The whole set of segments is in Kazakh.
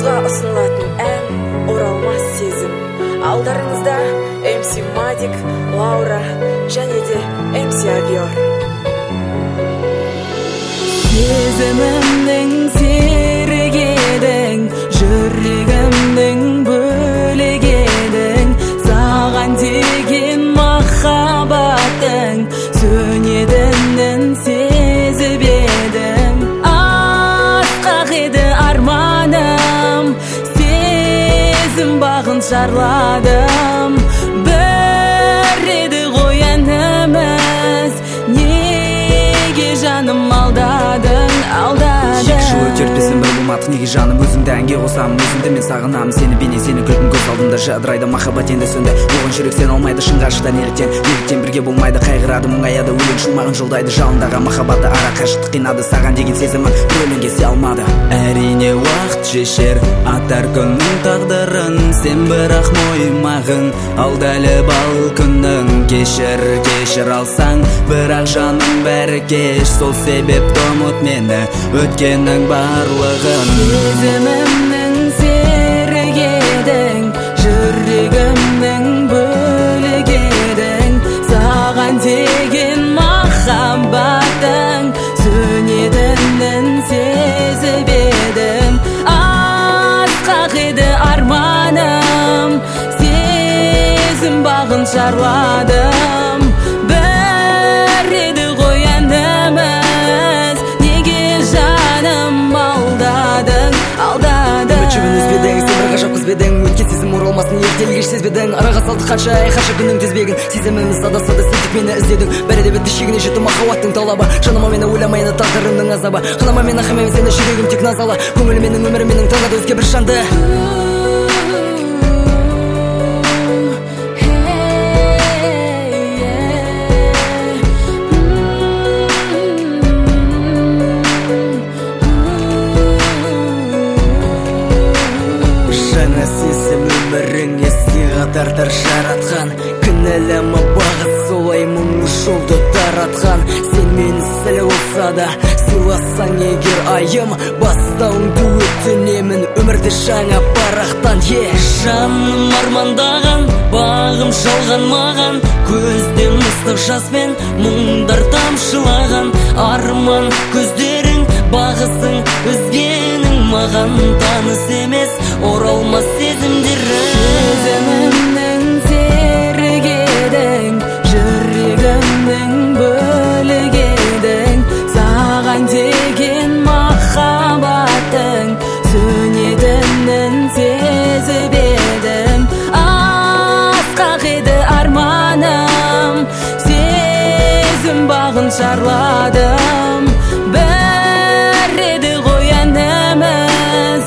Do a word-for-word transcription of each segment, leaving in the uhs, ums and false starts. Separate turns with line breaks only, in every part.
Сізға ұсынылатын ән оралмас сезім. Алдарыңызда эм си Мадик, Лаура және де эм си Авиор.
Сезімімнің серік едің, жүрегімнің бөлек едің, саған деген махаббатың сөнетінін сезіп едім. Асқақ еді арманым, сезім бағын шарладым. Бір еді ғой әніміз, неге жаным алдадың, алдадың.
Екі жыл өтер біздің бір болмадық, неге жаным өзіңді әнге қосамын. Өзіңді мен сағынамын, сені бейне, сені күлкін көз алдымда жадырайды. Махаббат енді сөнді, оған жүрек сен алмайды. Шын ғашықта неліктен, неліктен бірге болмайды. Қайғырады, мұңаяды, өлең шумағын жолдайды. Жалындағы махаббатты ара қашықтық қинады. Саған деген сезімін бір өлеңге сыя алмады. Әрине уақыт шешер атар күннің тағдырын, сен бірақ мойымағың алдайлы бал күннің. Кешір, кешір алсаң, бірақ жаным бәрі кеш. Сол себепті ұмыт мені, өткеннің барлығын.
Сезімімнің серік едің, жүрегімнің бөлек едің, саған деген махаббатың сөнетінін сезіп едім. Асқақ еді арманым, сезім бағын шарладым. Бір еді ғой әніміз, неге жаным алдадың, алдадың.
Үмітшімін үзбедің, сен бір ғажап қыз бедің. Өткен сезім оралмасын ертелі кеш сезбедің. Араға салдық қанша ай, қанша күннің тезбегін. Сезіміміз адасады, сен тек мені іздедің. Бәрі де бітті, шегіне жетті махаббаттың талабы. Жаныма мені ойламайды тағдырымның азабы. Қынама мені қимаймын сені, жүрегім тек назалы. Көңілі менің, өмірі менің, таңдады өзге бір жанды. Жаңа сезім өміріңе сыйға тартар жаратқан. Кінәлама бағыт солай мұңлы жолды таратқан. Сен мені сәл болса да сыйласаң егер айым, бастауыңды өтінемін өмірді жаңа парақтан. е
Жаным армандаған, бағым жалған маған, көзден ыстық жаспен мұңдар тамшылаған. Арман көздерің бағысың өзгенің, маған таныс емес оралмас сезімдерің. Сезімімнің серік едің, жүрегімнің бөлек едің, саған деген махаббатың сөнетінін сезіп едім. Асқақ еді арманым, сезім бағын шарладым. Бір еді ғой әніміз,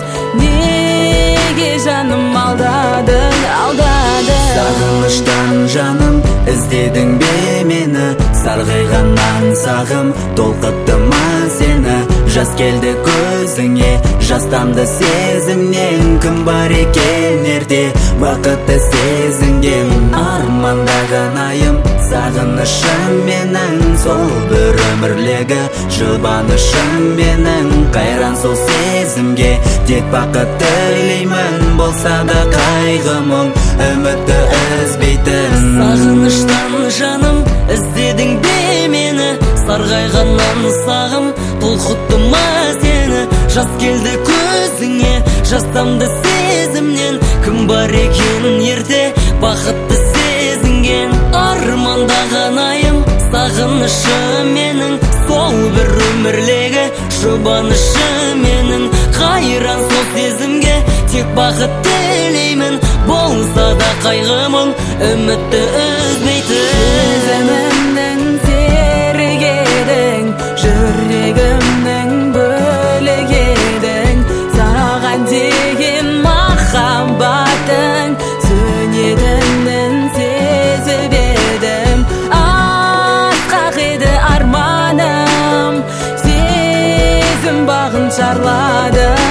неге жаным алдадың, алдадың.
Сағыныштан жаным іздедің бе мені, сарғайғаннан сағым толқытты ма сені. Жас келді көзіңе, жастамды сезімнен. Кім бар екен ерте бақытты сезінген. Армандаған айым, сағынышым менің, сол бір өмірлегі жұбанышым менің. Қайран сол сезімге, тек бақыт тілеймін. Болса да қайғы мұң, үмітті үзбейтін.
Сағыныштан жаным іздедің бе мені, сарғайғаннан сағым толқытты ма сені. Жас келді көзіңе, жастамды сезімнен. Кім бар екен ерте бақытты сезінген. Армандаған айым, сағынышы менің, сол бір өмірлегі жұбанышы менің. Қайран сол сезімге, тек бақыт тілеймін. Болса да қайғы мұң, үмітті үзбейтін. Сезімімнің серік едің, жүрегімнің бөлек едің, саған деген махаббатың сөнетінін сезіп едім. Асқақ еді арманым, сезім бағын шарлады.